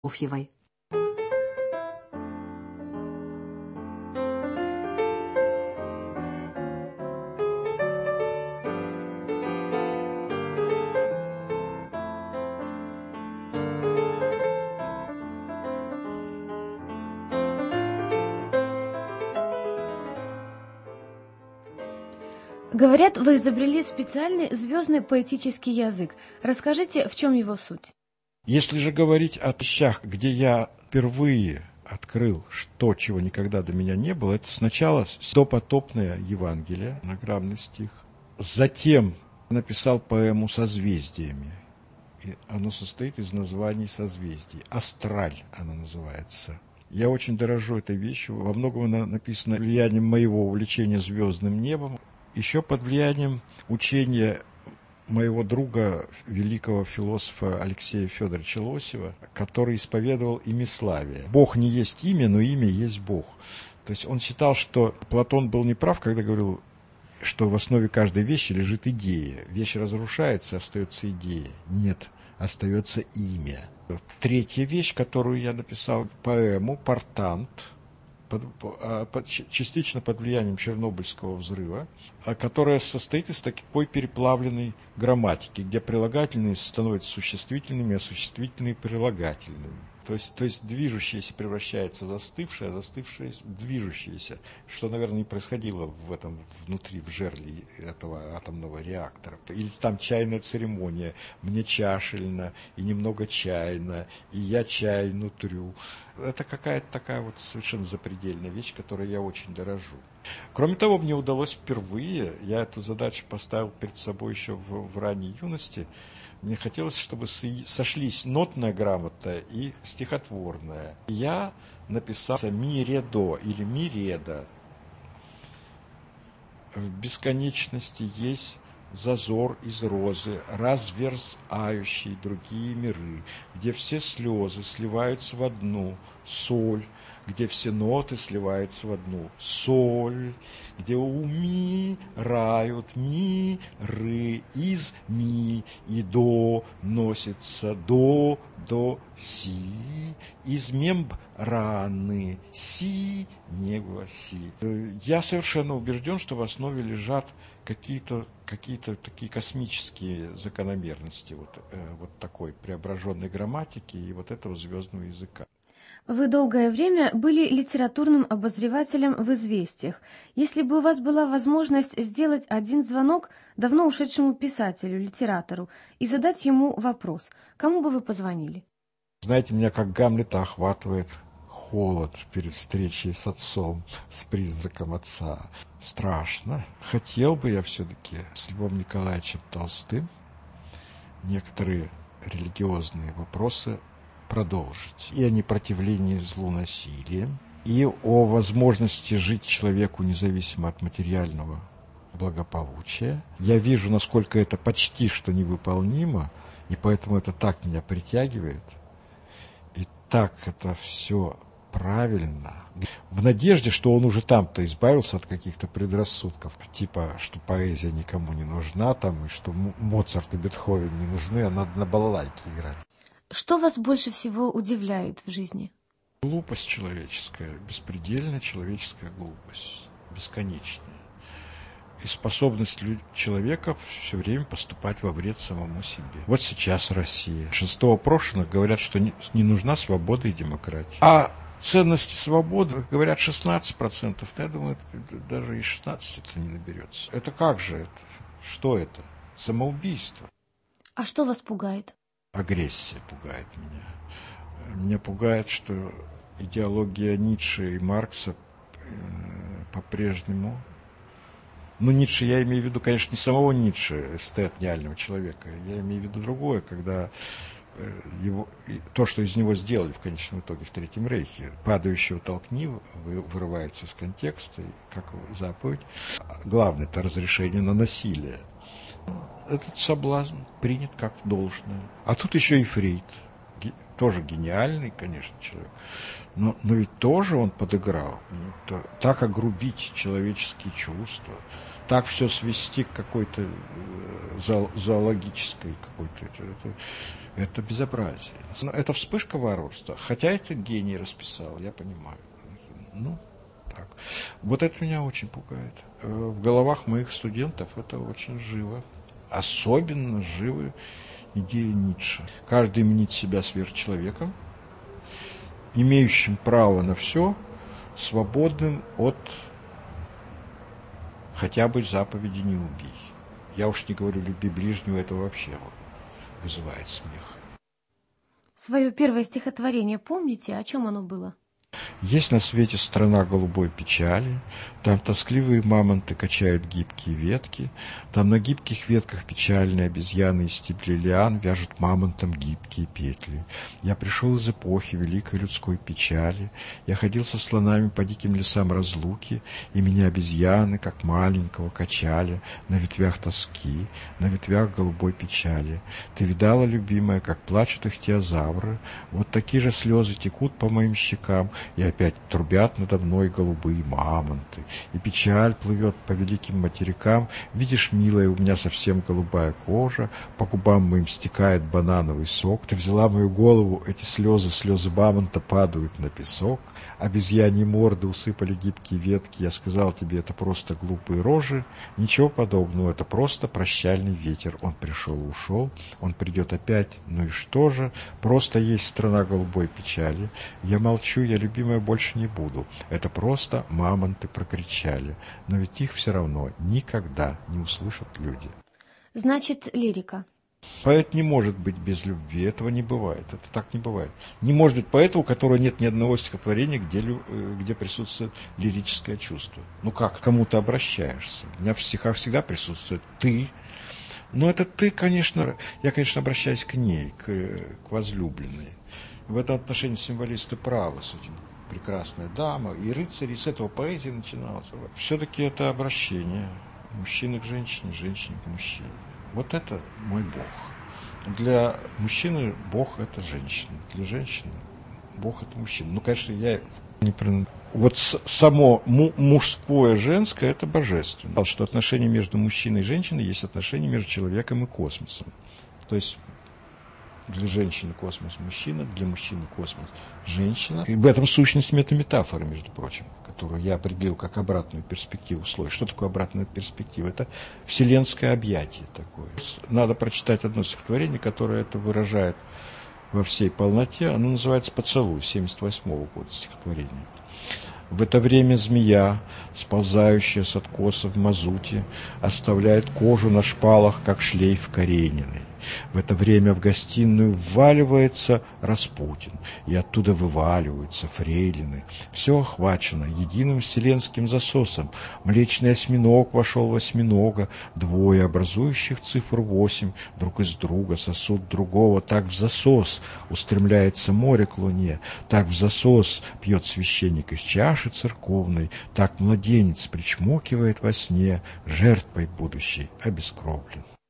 Прокофьевой. Говорят, вы изобрели специальный звездный поэтический язык. Расскажите, в чем его суть? Если же говорить о вещах, где я впервые открыл то, чего никогда до меня не было, это сначала допотопное Евангелие, награбный стих. Затем написал поэму «Созвездиями». И оно состоит из названий созвездий. «Астраль» она называется. Я очень дорожу этой вещью. Во многом она написана влиянием моего увлечения звездным небом. Еще под влиянием учения моего друга, великого философа Алексея Федоровича Лосева, который исповедовал имяславие. Бог не есть имя, но имя есть Бог. То есть он считал, что Платон был неправ, когда говорил, что в основе каждой вещи лежит идея. Вещь разрушается, остается идея. Нет, остается имя. Третья вещь, которую я написал, поэму «Портант», частично под влиянием Чернобыльского взрыва, которая состоит из такой переплавленной грамматики, где прилагательные становятся существительными, а существительные прилагательными. То есть движущееся превращается в застывшее, а застывшее в движущееся, что, наверное, не происходило в этом внутри, в жерле этого атомного реактора. Или там чайная церемония, мне чашельно, и немного чайно, и я чай нутрю. Это какая-то такая вот совершенно запредельная вещь, которой я очень дорожу. Кроме того, мне удалось впервые, я эту задачу поставил перед собой еще в ранней юности, мне хотелось, чтобы сошлись нотная грамота и стихотворная. Я написал «Миредо» или «Миреда». В бесконечности есть зазор из розы, разверзающий другие миры, где все слезы сливаются в одну, соль, где все ноты сливаются в одну, соль, где умирают миры, из ми и до носится до си, из мембраны си, небо си. Я совершенно убежден, что в основе лежат какие-то такие космические закономерности вот такой преображенной грамматики и вот этого звездного языка. Вы долгое время были литературным обозревателем в «Известиях». Если бы у вас была возможность сделать один звонок давно ушедшему писателю, литератору, и задать ему вопрос, кому бы вы позвонили? Знаете, меня как Гамлета охватывает холод перед встречей с отцом, с призраком отца. Страшно. Хотел бы я все-таки с Львом Николаевичем Толстым некоторые религиозные вопросы продолжить. И о непротивлении злу насилием, и о возможности жить человеку независимо от материального благополучия. Я вижу, насколько это почти что невыполнимо, и поэтому это так меня притягивает, и так это все правильно, в надежде, что он уже там-то избавился от каких-то предрассудков, типа, что поэзия никому не нужна, там, и что Моцарт и Бетховен не нужны, а надо на балалайке играть. Что вас больше всего удивляет в жизни? Глупость человеческая, беспредельная человеческая глупость, бесконечная. И способность человека все время поступать во вред самому себе. Вот сейчас Россия. Большинство опрошенных говорят, что не нужна свобода и демократия. А ценности свободы говорят 16%. Я думаю, даже и 16 это не наберется. Это как же это? Что это? Самоубийство. А что вас пугает? Агрессия пугает меня. Меня пугает, что идеология Ницше и Маркса по-прежнему... Ницше, я имею в виду, конечно, не самого Ницше, эстет гениального человека. Я имею в виду другое, когда то, что из него сделали в конечном итоге в Третьем Рейхе, падающего толкни, вырывается из контекста, как заповедь. Главное – это разрешение на насилие. Этот соблазн принят как должное. А тут еще и Фрейд, тоже гениальный, конечно, человек, но ведь тоже он подыграл. Так огрубить человеческие чувства, так все свести к какой-то зоологической какой-то... Это безобразие. Это вспышка варварства. Хотя это гений расписал, я понимаю. Ну, так. Вот это меня очень пугает. В головах моих студентов это очень живо. Особенно живы идеи Ницше. Каждый мнит себя сверхчеловеком, имеющим право на все, свободным от хотя бы заповеди «не убий». Я уж не говорю «люби ближнего», это вообще вызывает смех. Свое первое стихотворение помните? О чем оно было? Есть на свете страна голубой печали, там тоскливые мамонты качают гибкие ветки, там на гибких ветках печальные обезьяны из стебли лиан вяжут мамонтам гибкие петли. Я пришел из эпохи великой людской печали, я ходил со слонами по диким лесам разлуки, и меня обезьяны, как маленького, качали на ветвях тоски, на ветвях голубой печали. Ты видала, любимая, как плачут ихтиозавры, вот такие же слезы текут по моим щекам, и опять трубят надо мной голубые мамонты, и печаль плывет по великим материкам. Видишь, милая, у меня совсем голубая кожа, по губам моим стекает банановый сок. Ты взяла мою голову, эти слезы, слезы мамонта падают на песок. Обезьяньи морды усыпали гибкие ветки. Я сказал тебе, это просто глупые рожи. Ничего подобного, это просто прощальный ветер. Он пришел и ушел, он придет опять, ну и что же? Просто есть страна голубой печали. Я молчу, я, любимая, больше не буду. Это просто мамонты прокричали. Но ведь их все равно никогда не услышат люди. Значит, лирика. Поэт не может быть без любви. Этого не бывает. Это так не бывает. Не может быть поэта, у которого нет ни одного стихотворения, где присутствует лирическое чувство. Ну как, к кому ты обращаешься? У меня в стихах всегда присутствует «ты». Но это «ты», конечно, я, конечно, обращаюсь к ней, к возлюбленной. В этом отношении символисты правы с этим. Прекрасная дама и рыцарь, и с этого поэзия начиналась. Все-таки это обращение мужчины к женщине, женщины к мужчине. Вот это мой Бог. Для мужчины Бог – это женщина, для женщины Бог – это мужчина. Ну, конечно, я не принадлежу. Вот само мужское, женское – это божественно. Что отношения между мужчиной и женщиной есть отношения между человеком и космосом. То есть для женщины космос мужчина, для мужчины космос женщина. И в этом сущность метаметафоры, между прочим, которую я определил как обратную перспективу слоя. Что такое обратная перспектива? Это вселенское объятие такое. Надо прочитать одно стихотворение, которое это выражает во всей полноте. Оно называется «Поцелуй», 1978 года стихотворение. В это время змея, сползающая с откоса в мазуте, оставляет кожу на шпалах, как шлейф Карениной. В это время в гостиную вваливается Распутин, и оттуда вываливаются фрейлины. Все охвачено единым вселенским засосом. Млечный осьминог вошел в осьминога, двое образующих цифру 8 друг из друга сосут другого. Так в засос устремляется море к луне, так в засос пьет священник из чаши церковной, так младенец причмокивает во сне, жертвой будущей обескровлен.